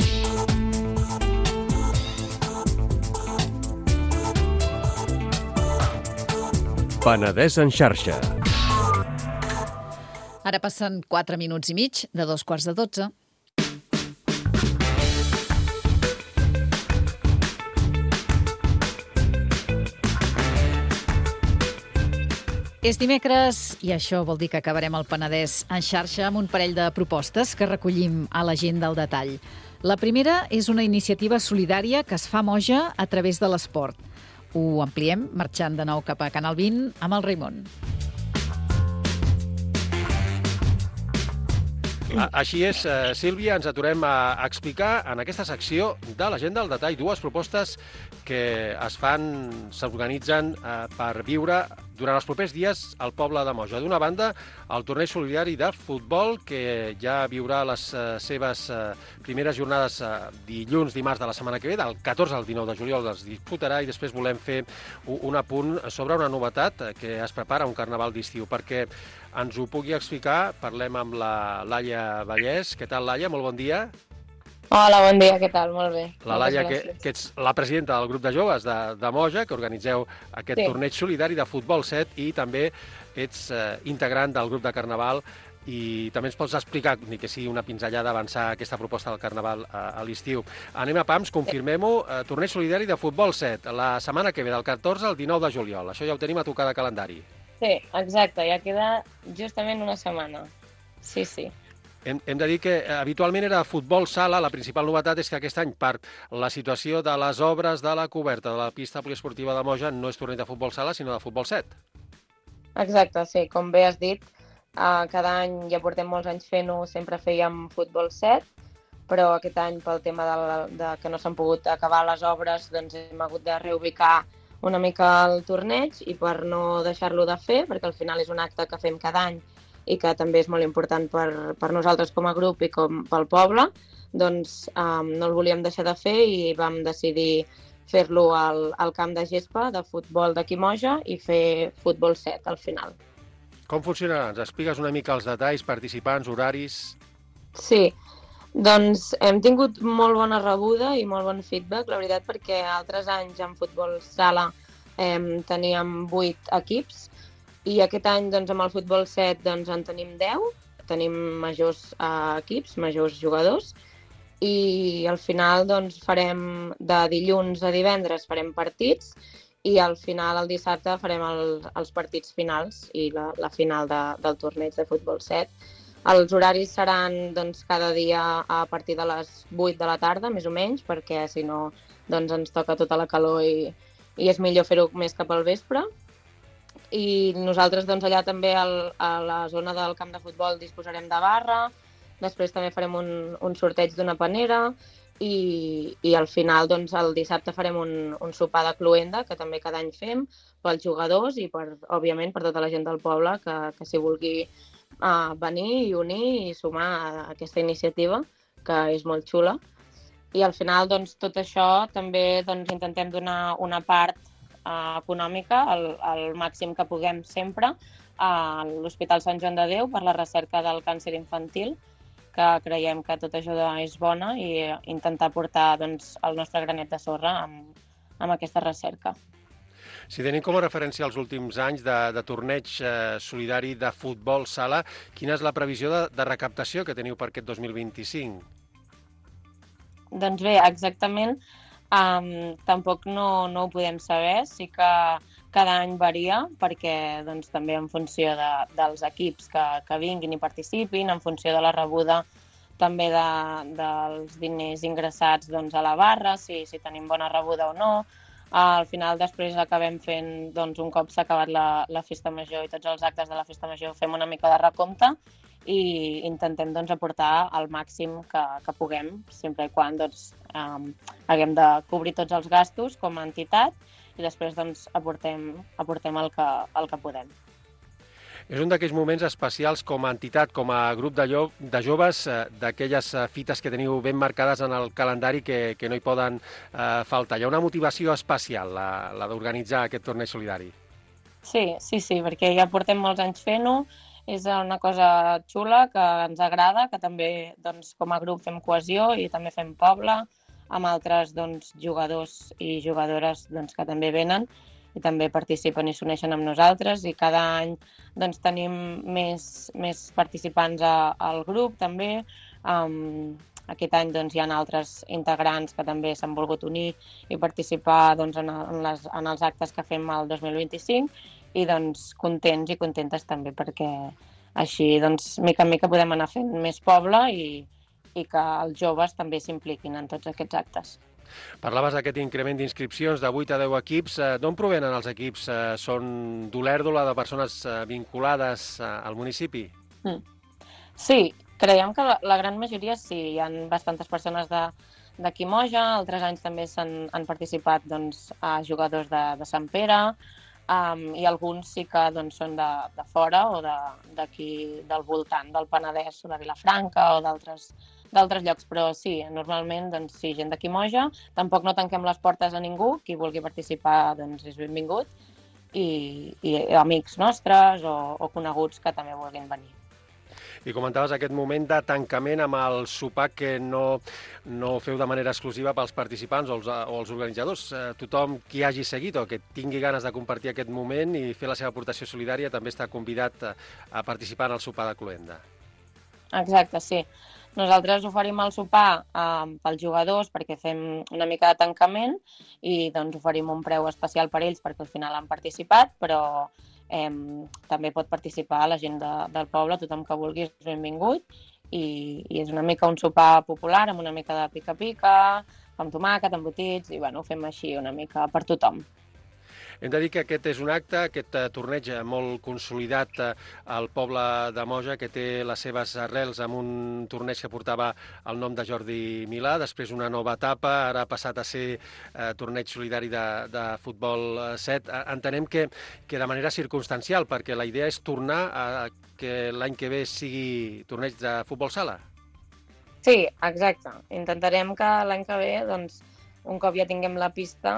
Penedès en xarxa. Ara passen 4 minuts i mig de 2:15. És dimecres i això vol dir que acabarem el Penedès en xarxa amb un parell de propostes que recollim a la gent del detall. La primera és una iniciativa solidària que es fa a Moja a través de l'esport. Ho ampliem marxant de nou cap a Canal 20 amb el Raimon. Així és, Sílvia, ens aturem a explicar en aquesta secció de la gent del detall 2 propostes que s'organitzen per viure durant els propers dies al poble de Moja. D'una banda, el torneig solidari de futbol, que ja viurà les seves primeres jornades dilluns, dimarts de la setmana que ve, del 14 al 19 de juliol es disputarà, i després volem fer un apunt sobre una novetat que es prepara, un carnaval d'estiu, perquè ens ho pugui explicar. Parlem amb la Laia Vallès. Què tal, Laia? Molt bon dia. Hola, bon dia, què tal? Molt bé. La Laia, que ets la presidenta del grup de joves de Moja, que organitzeu aquest torneig solidari de futbol 7, i també ets integrant del grup de carnaval i també ens pots explicar, ni que sigui una pinzellada, avançar aquesta proposta del Carnaval a l'estiu. Anem a pams, confirmem-ho, torneig solidari de futbol 7, la setmana que ve, del 14 al 19 de juliol. Això ja ho tenim a tocar de calendari. Sí, exacte, ja queda justament una setmana. Sí, sí. Hem de dir que habitualment era futbol sala, la principal novetat és que aquest any, per la situació de les obres de la coberta de la pista poliesportiva de Moja, no és torneig de futbol sala, sinó de futbol 7. Exacte, sí, com bé has dit, cada any, ja portem molts anys fent-ho, sempre fèiem futbol 7, però aquest any, pel tema de que no s'han pogut acabar les obres, doncs hem hagut de reubicar una mica el torneig i per no deixar-lo de fer, perquè al final és un acte que fem cada any i que també és molt important per nosaltres com a grup i com pel poble, doncs no el volíem deixar de fer i vam decidir fer-lo al camp de gespa de futbol de Quimoja i fer futbol 7 al final. Com funcionarà? Ens expliques una mica els detalls, participants, horaris... Sí, doncs hem tingut molt bona rebuda i molt bon feedback, la veritat, perquè altres anys en futbol sala teníem 8 equips i aquest any doncs, amb el futbol 7 doncs, en tenim 10, tenim majors equips, majors jugadors i al final doncs, farem de dilluns a divendres farem partits i al final, el dissabte, farem els partits finals i la final del torneig de futbol 7. Els horaris seran doncs, cada dia a partir de les 8 de la tarda, més o menys, perquè si no doncs, ens toca tota la calor i és millor fer-ho més cap al vespre. I nosaltres doncs, allà també a la zona del camp de futbol disposarem de barra, després també farem un sorteig d'una panera i al final doncs, el dissabte farem un sopar de cloenda, que també cada any fem, pels jugadors i òbviament per tota la gent del poble que s'hi vulgui venir i unir i sumar a aquesta iniciativa, que és molt xula. I al final doncs, tot això també doncs, intentem donar una part econòmica, el màxim que puguem sempre, a l'Hospital Sant Joan de Déu per la recerca del càncer infantil, que creiem que tot això és bona i intentar portar doncs, el nostre granet de sorra amb aquesta recerca. Si tenim com a referència els últims anys de torneig solidari de futbol sala, quina és la previsió de recaptació que teniu per aquest 2025? Doncs bé, exactament, tampoc no ho podem saber, sí que cada any varia perquè doncs, també en funció dels equips que vinguin i participin, en funció de la rebuda també dels diners ingressats doncs, a la barra, si tenim bona rebuda o no. Al final després acabem fent, doncs, un cop s'ha acabat la festa major i tots els actes de la festa major, fem una mica de recompte i intentem doncs, aportar el màxim que puguem, sempre i quan doncs, haguem de cobrir tots els gastos com a entitat i després doncs, aportem el que podem. És un d'aquells moments especials com a entitat, com a grup de joves, d'aquelles fites que teniu ben marcades en el calendari que no hi poden faltar. Hi ha una motivació especial, la d'organitzar aquest torneig solidari. Sí, perquè ja portem molts anys fent-ho, és una cosa xula que ens agrada, que també doncs, com a grup fem cohesió i també fem poble, amb altres doncs, jugadors i jugadores doncs, que també venen i també participen i s'uneixen amb nosaltres i cada any doncs, tenim més participants al grup també. Aquest any doncs, hi ha altres integrants que també s'han volgut unir i participar doncs, en els actes que fem el 2025 i doncs, contents i contentes també perquè així doncs, mica en mica podem anar fent més poble i que els joves també s'impliquin en tots aquests actes. Parlaves d'aquest increment d'inscripcions de 8 a 10 equips. D'on provenen els equips? Són d'Olèrdola, de persones vinculades al municipi? Sí, creiem que la gran majoria sí. Hi ha bastantes persones de Quimoja, altres anys també han participat doncs, jugadors de Sant Pere i alguns sí que doncs, són de fora o d'aquí del voltant del Penedès o de Vilafranca o d'altres llocs, però sí, normalment doncs, sí, gent de Quimoja. Tampoc no tanquem les portes a ningú, qui vulgui participar doncs, és benvingut i amics nostres o coneguts que també vulguin venir. I comentaves aquest moment de tancament amb el sopar que no feu de manera exclusiva pels participants o els organitzadors. Tothom qui hagi seguit o que tingui ganes de compartir aquest moment i fer la seva aportació solidària també està convidat a participar en el sopar de cloenda. Exacte, sí. Nosaltres oferim el sopar pels jugadors perquè fem una mica de tancament i doncs oferim un preu especial per ells perquè al final han participat, però també pot participar la gent del poble, tothom que vulgui és benvingut i és una mica un sopar popular amb una mica de pica-pica, amb tomàquet, embotits i ho fem així una mica per tothom. Hem de dir que aquest és un acte, aquest torneig molt consolidat al poble de Moja, que té les seves arrels amb un torneig que portava el nom de Jordi Milà, després una nova etapa, ara ha passat a ser torneig solidari de futbol 7. Entenem que de manera circumstancial, perquè la idea és tornar a que l'any que ve sigui torneig de futbol sala. Sí, exacte. Intentarem que l'any que ve, doncs, un cop ja tinguem la pista,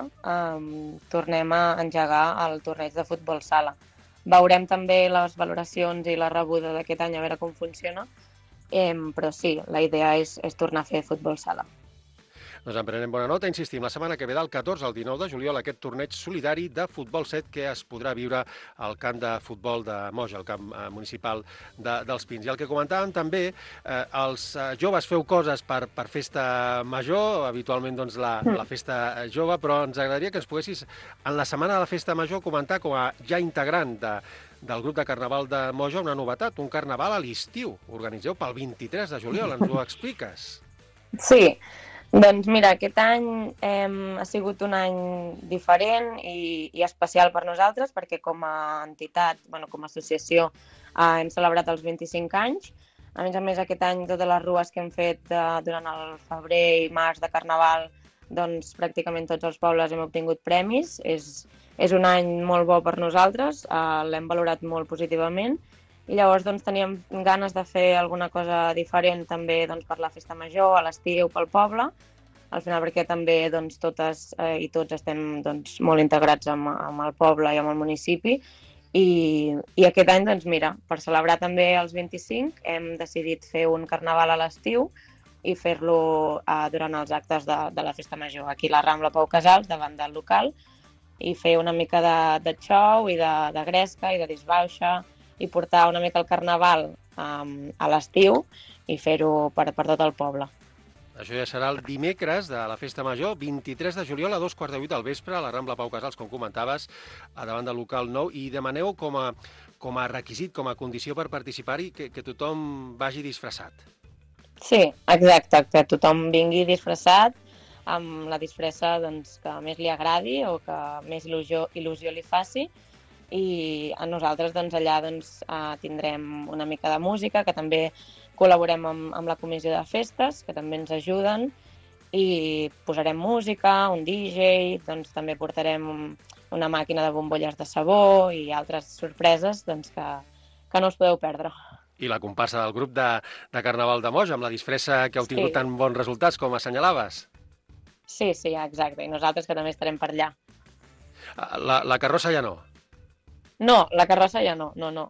tornem a engegar el torneig de futbol sala. Veurem també les valoracions i la rebuda d'aquest any, a veure com funciona, però sí, la idea és tornar a fer futbol sala. Doncs en prenem bona nota. Insistim, la setmana que ve del 14 al 19 de juliol aquest torneig solidari de futbol 7 que es podrà viure al camp de futbol de Moja, al camp municipal dels Pins. I el que comentàvem també, els joves feu coses per festa major, habitualment doncs la festa jove, però ens agradaria que ens poguessis, en la setmana de la festa major, comentar com a ja integrant del grup de Carnaval de Moja una novetat, un carnaval a l'estiu. Organitzeu pel 23 de juliol, ens ho expliques? Sí, doncs mira, aquest any ha sigut un any diferent i especial per nosaltres perquè com a entitat, com a associació, hem celebrat els 25 anys. A més, aquest any totes les rues que hem fet durant el febrer i març de Carnaval, doncs pràcticament tots els pobles hem obtingut premis. És un any molt bo per nosaltres, l'hem valorat molt positivament. I llavors doncs, teníem ganes de fer alguna cosa diferent també doncs, per la festa major, a l'estiu, pel poble, al final perquè també doncs, totes i tots estem doncs, molt integrats amb el poble i amb el municipi. I aquest any, doncs, mira, per celebrar també els 25 hem decidit fer un carnaval a l'estiu i fer-lo durant els actes de la festa major, aquí a la Rambla Pau Casals, davant del local, i fer una mica de show i de gresca i de disbauxa, i portar una mica el carnaval a l'estiu i fer-ho per tot el poble. Això ja serà el dimecres de la Festa Major, 23 de juliol a 2:15 del vespre, a la Rambla Pau Casals, com comentaves, davant del local nou, i demaneu com a requisit, com a condició per participar-hi, que tothom vagi disfressat. Sí, exacte, que tothom vingui disfressat, amb la disfressa doncs, que més li agradi o que més il·lusió li faci, i a nosaltres doncs, allà tindrem una mica de música, que també col·laborem amb la comissió de festes, que també ens ajuden, i posarem música, un DJ, doncs, també portarem una màquina de bombolles de sabó i altres sorpreses doncs, que no us podeu perdre. I la comparsa del grup de Carnaval de Moja, amb la disfressa que heu tingut tan bons resultats, com assenyalaves. Sí, exacte, i nosaltres que també estarem per allà. La carrossa ja no? No, la carrossa ja no, no.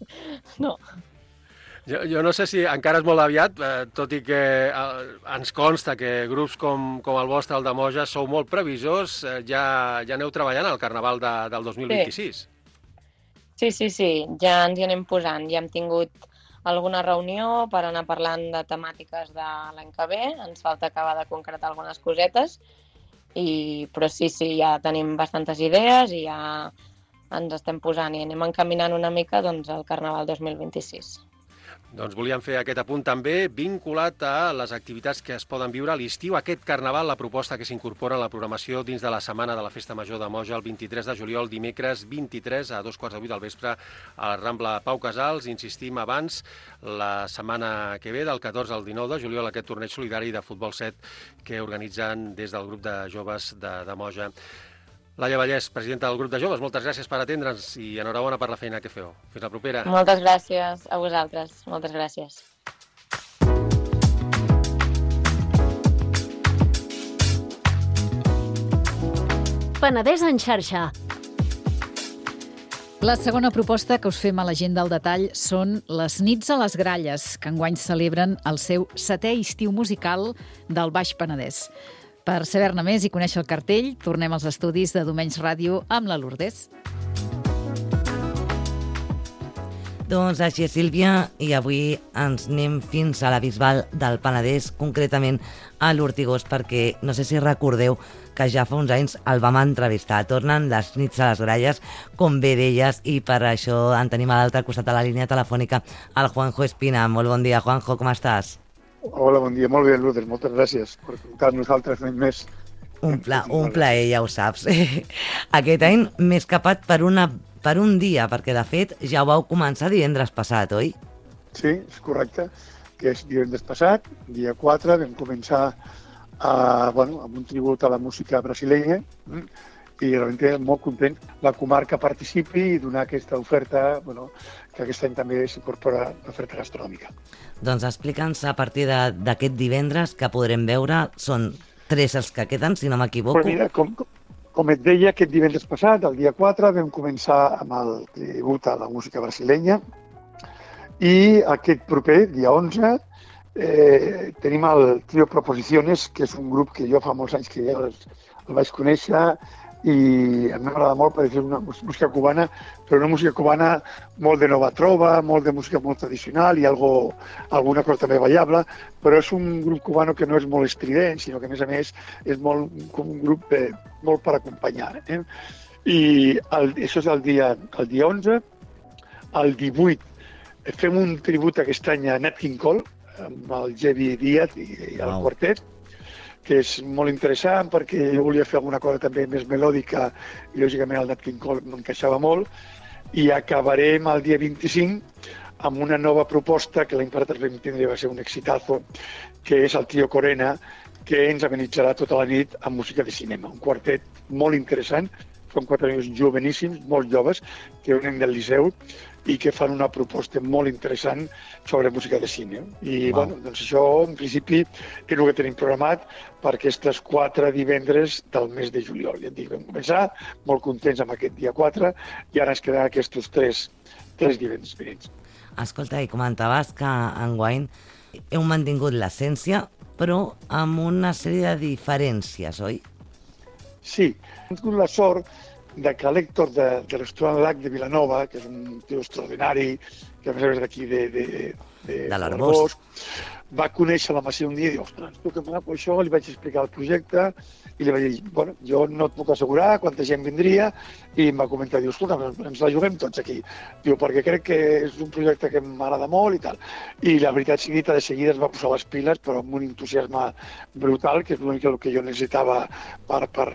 Jo no sé si encara és molt aviat, tot i que ens consta que grups com el vostre, el de Moja, sou molt previsors, ja aneu treballant al Carnaval del 2026. Sí, ja ens hi anem posant. Ja hem tingut alguna reunió per anar parlant de temàtiques de l'any que ve, ens falta acabar de concretar algunes cosetes, però sí, ja tenim bastantes idees i ja ens estem posant i anem encaminant una mica doncs, al Carnaval 2026. Doncs volíem fer aquest apunt també vinculat a les activitats que es poden viure a l'estiu. Aquest Carnaval, la proposta que s'incorpora a la programació dins de la setmana de la Festa Major de Moja el 23 de juliol, dimecres 23 a 2:15 del vespre a la Rambla Pau Casals. Insistim abans, la setmana que ve, del 14 al 19 de juliol, aquest torneig solidari de futbol 7 que organitzen des del grup de joves de Moja. Laia Vallès, presidenta del grup de joves, moltes gràcies per atendre'ns i enhorabona per la feina que feu. Fins la propera. Moltes gràcies a vosaltres. Moltes gràcies. Penedès en xarxa. La segona proposta que us fem a l'agenda al detall són les nits a les Gralles, que enguany celebren el seu 7è estiu musical del Baix Penedès. Per saber-ne més i conèixer el cartell, tornem als estudis de Domenys Ràdio amb la Lourdes. Doncs així és, Sílvia, i avui ens anem fins a la Bisbal del Penedès, concretament a l'Ortigós, perquè no sé si recordeu que ja fa uns anys el vam entrevistar. Tornen les nits a les gralles, com bé deies, i per això en tenim a l'altre costat de la línia telefònica el Juanjo Espina. Molt bon dia, Juanjo, com estàs? Hola, bon dia, molt bé, Lourdes, moltes gràcies per comptar-nos altres anys més. Un plaer, ja ho saps. Aquest any m'he escapat per un dia, perquè de fet ja ho vau començar divendres passat, oi? Sí, és correcte, que és divendres passat, dia 4, vam començar amb un tribut a la música brasilenya, i realment molt content la comarca participi i donar aquesta oferta, que aquest any també s'incorpora l'oferta gastronòmica. Doncs explica'ns a partir d'aquest divendres que podrem veure, són 3 els que queden, si no m'equivoco. Però mira, com et deia, aquest divendres passat, el dia 4, vam començar amb el tribut a la música brasilenya i aquest proper, dia 11, tenim el Trio Proposiciones, que és un grup que jo fa molts anys que ja el vaig conèixer i a mi m'agrada molt perquè és una música cubana, però una música cubana molt de nova trova, molt de música molt tradicional i alguna cosa també ballable, però és un grup cubano que no és molt estrident, sinó que a més és molt com un grup molt per acompanyar. I això és el dia 11. El 18 fem un tribut aquest any a Nat King Cole, amb el Jevi Díaz i el quartet, que és molt interessant perquè jo volia fer alguna cosa també més melòdica i lògicament el Nat King Cole m'encaixava molt, i acabarem el dia 25 amb una nova proposta que l'any passat vam tindre, va ser un exitazo, que és el Trio Corena, que ens amenitzarà tota la nit amb música de cinema, un quartet molt interessant, són 4 nois joveníssims, molt joves, que venen del Liceu i que fan una proposta molt interessant sobre música de cine. I doncs això, en principi, és el que tenim programat per aquestes 4 divendres del mes de juliol. Ja et dic, vam començar molt contents amb aquest dia 4 i ara ens queden aquests 3 divendres vinents. Escolta, i comentaves que enguany heu mantingut l'essència, però amb una sèrie de diferències, oi? Sí, hem tingut la sort que l'Héctor de restaurant Lac de Vilanova, que és un tio extraordinari, que a més és d'aquí de l'Arboç, va conèixer la Masia un dia i diu, ostres, tu que maco això, li vaig explicar el projecte i li vaig dir, jo no et puc assegurar quanta gent vindria, i em va comentar, diu, escolta, ens la juguem tots aquí. Diu, perquè crec que és un projecte que m'agrada molt i tal. I la veritat sigui dita, de seguida es va posar les piles, però amb un entusiasme brutal, que és l'únic que jo necessitava per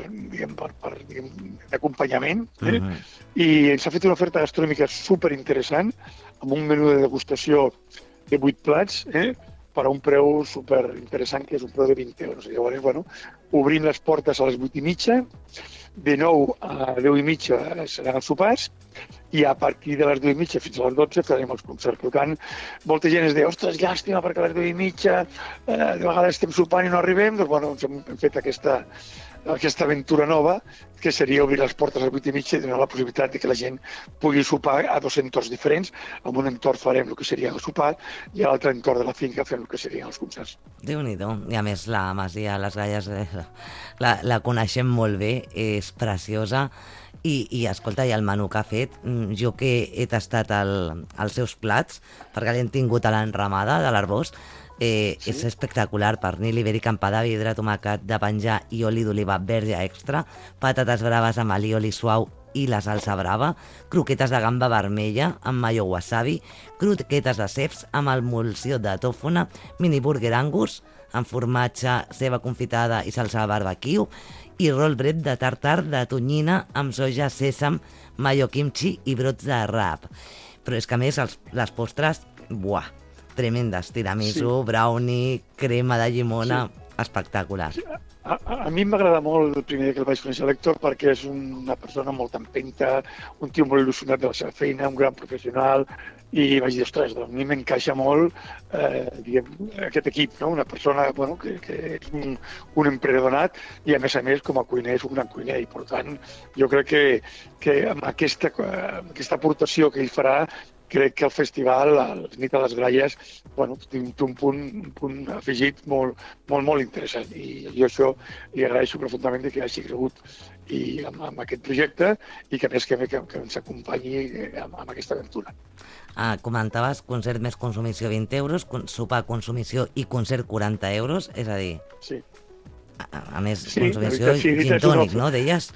d'acompanyament. I ens ha fet una oferta gastronòmica superinteressant, amb un menú de degustació de 8 plats, per a un preu superinteressant, que és un preu de 20 euros. Llavors, obrim les portes a les 8:30, de 9 a 10:30 seran els sopars, i a partir de les 10:30 fins a les 12 farem els concerts. Per tant, molta gent es deia, ostres, llàstima, perquè a les 10:30 de vegades estem sopant i no arribem. Doncs, hem fet aquesta aventura nova, que seria obrir les portes a les 8:30 i donar la possibilitat que la gent pugui sopar a 2 entorns diferents. En un entorn farem el que seria el sopar i a l'altre entorn de la finca fem el que serien els concerts. Déu-n'hi-do. I a més la Masia, les Galles, la coneixem molt bé, és preciosa. I escolta, i el menú que ha fet, jo que he tastat els seus plats, perquè l'hem tingut a l'enramada de l'Arboç, és espectacular. Pernil ibèric amb pa de vidre, tomàquet de penjar i oli d'oliva verge extra, patates braves amb alioli suau i la salsa brava, croquetes de gamba vermella amb mayo wasabi, croquetes de ceps amb emulsió de tòfona, mini burger angus amb formatge, ceba confitada i salsa barbecue, i roll bread de tartar de tonyina amb soja, sèsam, mayo kimchi i brots de rap. Però és que a més les postres, tremendes, tiramisú, brownie, crema de llimona, espectacular. A mi m'agrada molt el primer que el vaig conèixer, l'Héctor, perquè és una persona molt empenta, un tio molt il·lusionat de la seva feina, un gran professional, i vaig dir, ostres, a mi m'encaixa molt aquest equip, no? Una persona que és un emprenedonat i a més, com a cuiner, és un gran cuiner, i per tant, jo crec que amb aquesta aportació que ell farà crec que el festival, les nit a les Gralles, bueno, té un punt afegit molt interessant. I jo això li agraeixo profundament que hagi cregut amb aquest projecte i que a més que ens acompanyi amb aquesta aventura. Comentaves concert més consumició 20 euros, sopar, consumició i concert 40 euros, és a dir... Sí. A més, consumició i gin tònic, no, deies?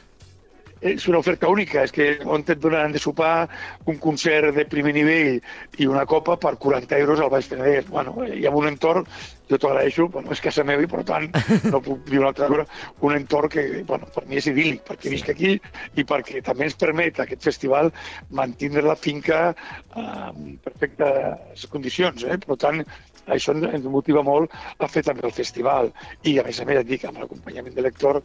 És una oferta única, és que on et donaran de sopar un concert de primer nivell i una copa per 40 euros al Baix Penedès. Bueno, i amb un entorn, jo t'ho agraeixo, bueno, és casa meva i per tant no puc dir una altra cosa, un entorn que, bueno, per mi és idíl·lic, perquè visc aquí i perquè també ens permet aquest festival mantindre la finca en perfectes condicions, Per tant, això ens motiva molt a fer també el festival. I, a més, et dic, amb l'acompanyament de lector,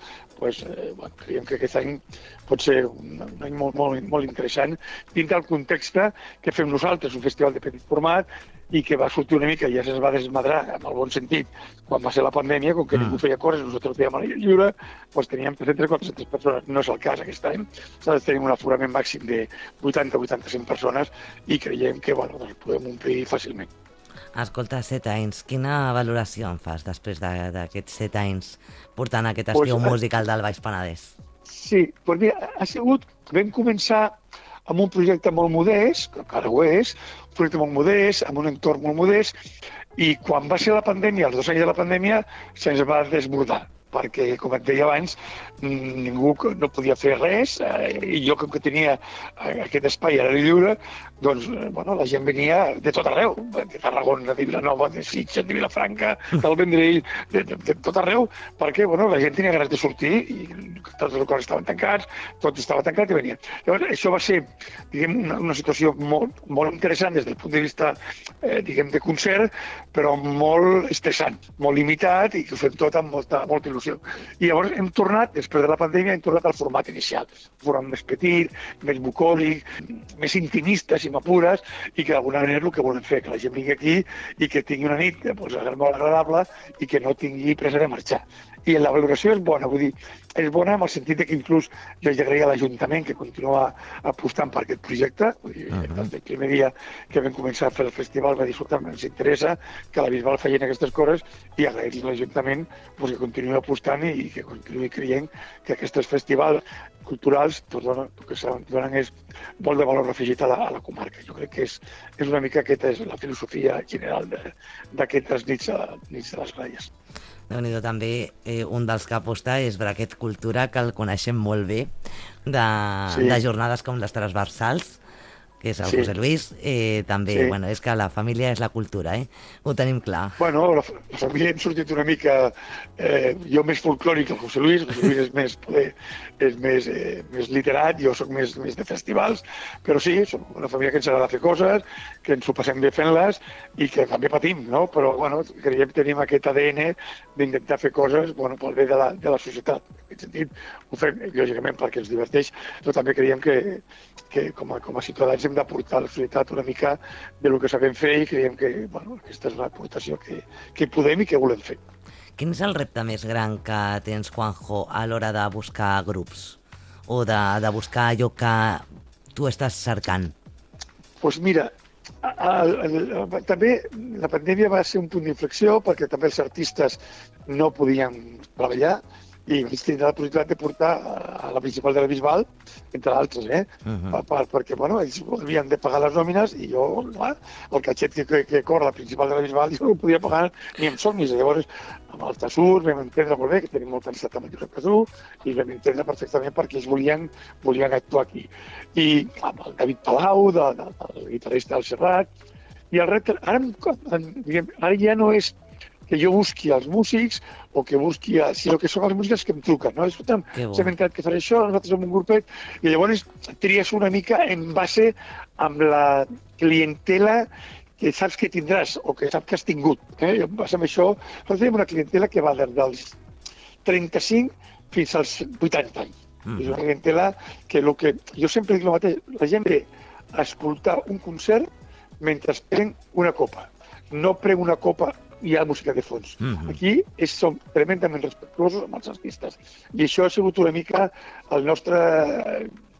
creiem que aquest any pot ser un any molt interessant dins del context que fem nosaltres, un festival de petit format i que va sortir una mica, ja es va desmadrar, en el bon sentit, quan va ser la pandèmia, com que ningú feia coses, nosaltres fèiem a l'aire lliure, doncs teníem 300-400 persones. No és el cas aquest any, tenim un aforament màxim de 80-85 persones i creiem que podem omplir fàcilment. Escolta, 7 anys, quina valoració en fas després d'aquests 7 anys portant aquest estiu musical del Baix Penedès? Sí, doncs mira, vam començar amb un projecte molt modest, que encara ho és, un projecte molt modest, amb un entorn molt modest, i quan va ser la pandèmia, els 2 anys de la pandèmia, se'ns va desbordar, perquè, com et deia abans, ningú no podia fer res, i jo, com que tenia aquest espai a l'aire lliure, doncs, la gent venia de tot arreu, de Tarragona, de Vilanova, de Sitges, de Vilafranca, del Vendrell, de tot arreu, perquè, la gent tenia ganes de sortir, i tots els locals estaven tancats, tot estava tancat i venien. Llavors, això va ser, una situació molt interessant des del punt de vista, de concert, però molt estressant, molt limitat, i que ho fem tot amb molta il·lusió. I llavors hem tornat, després de la pandèmia, al format inicial, un format més petit, més bucòlic, més intimista, si m'apures, i que d'alguna manera és el que volem fer, que la gent vingui aquí i que tingui una nit molt agradable i que no tingui pressa de marxar. I la valoració és bona, vull dir, és bona en el sentit que inclús jo ja agraïa a l'Ajuntament que continua apostant per aquest projecte. El primer dia que vam començar a fer el festival va dir, ens interessa que la Bisbal feien aquestes coses i agrair-li a l'Ajuntament que continuï apostant i que continuï creient que aquests festivals culturals el que donen és molt de valor afegit a la comarca. Jo crec que és una mica aquesta és la filosofia general d'aquestes nits de les Gralles. Déu-n'hi-do, també un dels que aposta és Braquet Cultura, que el coneixem molt bé, de jornades com les transversals, que és el José Luis, també, és que la família és la cultura, ho tenim clar. Bueno, la família hem sortit una mica, jo més folclòric que el José Luis és més literat, jo soc més de festivals, però sí, som una família que ens agrada fer coses, que ens ho passem bé fent-les i que també patim, no? Però, creiem que tenim aquest ADN d'intentar fer coses, pel bé de la societat. En aquest sentit, ho fem, lògicament, perquè ens diverteix, però també creiem que com a ciutadans hem d'aportar a la societat una mica del que sabem fer i creiem que aquesta és l'aportació que podem i que volem fer. Quin és el repte més gran que tens, Juanjo, a l'hora de buscar grups o de buscar allò que tu estàs cercant? Doncs mira, també la pandèmia va ser un punt d'inflexió perquè també els artistes no podien treballar i vaig tindre la possibilitat de portar a la principal de la Bisbal, entre altres, perquè ells havien de pagar les nòmines i jo, el catxet que corre a la principal de la Bisbal, jo no ho podia pagar ni amb somnis. Llavors, amb el Tassur vam entendre molt bé, que tenim molt pensat amb el Josep Casú, i vam entendre perfectament perquè ells volien actuar aquí. I amb el David Palau, el guitarrista del Serrat, i el repte, ara ja no és que jo busqui els músics o que busqui, sinó que són els músics que em truquen, no? Escolta'm, s'ha inventat que faré això, nosaltres som un grupet, i llavors tries una mica en base amb la clientela que saps que tindràs o que saps que has tingut. Jo em base amb això, nosaltres tenim una clientela que va dels 35 fins als 80 anys. És una clientela que jo sempre dic el mateix, la gent ve a escoltar un concert mentre pren una copa. No pren una copa hi ha música de fons. Aquí som tremendament respectuosos amb els artistes. I això ha sigut una mica el nostre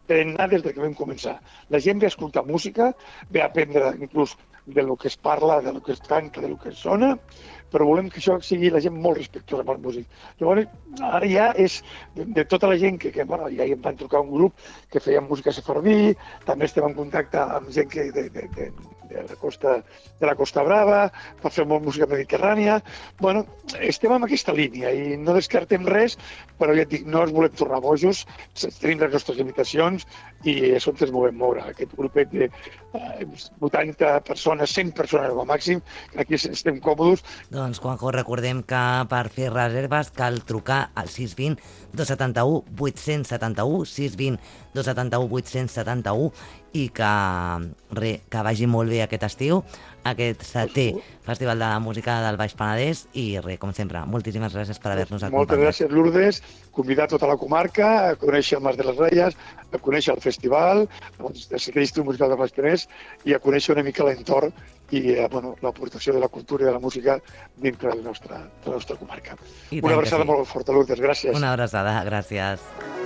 trenar des que vam començar. La gent ve a escoltar música, ve a aprendre inclús de lo que es parla, de lo que es canta, de lo que es sona, però volem que això sigui la gent molt respectuosa amb el músic. Llavors, ara ja és de tota la gent que bueno, ja em van trucar un grup que feia música sefardí, també estem en contacte amb gent que de la Costa Brava, per fer molt música mediterrània. Bueno, estem en aquesta línia i no descartem res, però ja et dic, no ens volem tornar bojos, tenim les nostres limitacions i és on ens volem moure. Aquest grupet de 80 persones, 100 persones com a màxim, aquí estem còmodes. Doncs, Juanjo, recordem que per fer reserves cal trucar al 620 271 871, 620 271 871, i que vagi molt bé aquest estiu, aquest 7è Festival de Música del Baix Penedès, i com sempre, moltíssimes gràcies per haver-nos acompanyat. Moltes gràcies, Lourdes. Convidar tota la comarca a conèixer el Mas de les Reyes, a conèixer el festival, el 7è Institut Musical del Baix Penedès, i a conèixer una mica l'entorn i l'aportació de la cultura i de la música dintre de la nostra comarca. Una abraçada molt forta, Lourdes. Gràcies. Una abraçada, gràcies.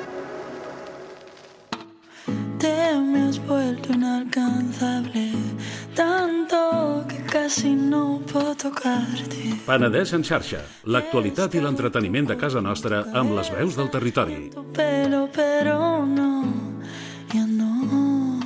Te me has vuelto inalcanzable, tanto que casi no puedo tocarte. Penedès en xarxa, l'actualitat i l'entreteniment de casa nostra amb les veus del territori. Pero no, ya no.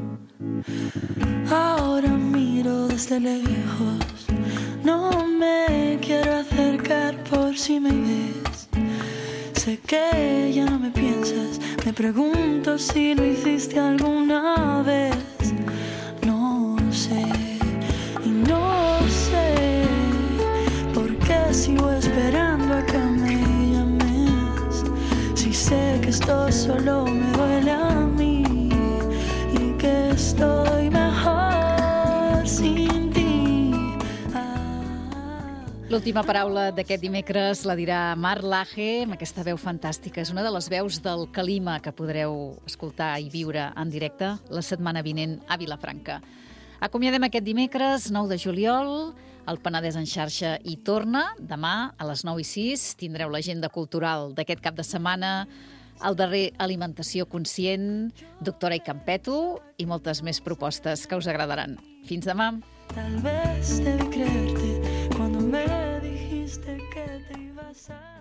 Ahora miro desde lejos, no me quiero acercar por si me ves. Sé que ya no me piensas, me pregunto si lo hiciste alguna vez. No sé, y no sé por qué sigo esperando a que me llames. Si sé que esto solo me duele a mí y que estoy mejor sin ti. L'última paraula d'aquest dimecres la dirà Marc Laje, amb aquesta veu fantàstica. És una de les veus del Calima que podreu escoltar i viure en directe la setmana vinent a Vilafranca. Acomiadem aquest dimecres, 9 de juliol, el Penedès en xarxa hi torna. Demà, a les 9:06, tindreu l'agenda cultural d'aquest cap de setmana, el darrer Alimentació Conscient, Doctora i Campeto i moltes més propostes que us agradaran. Fins demà. Tal vez debí creerte cuando me dijiste que te ibas a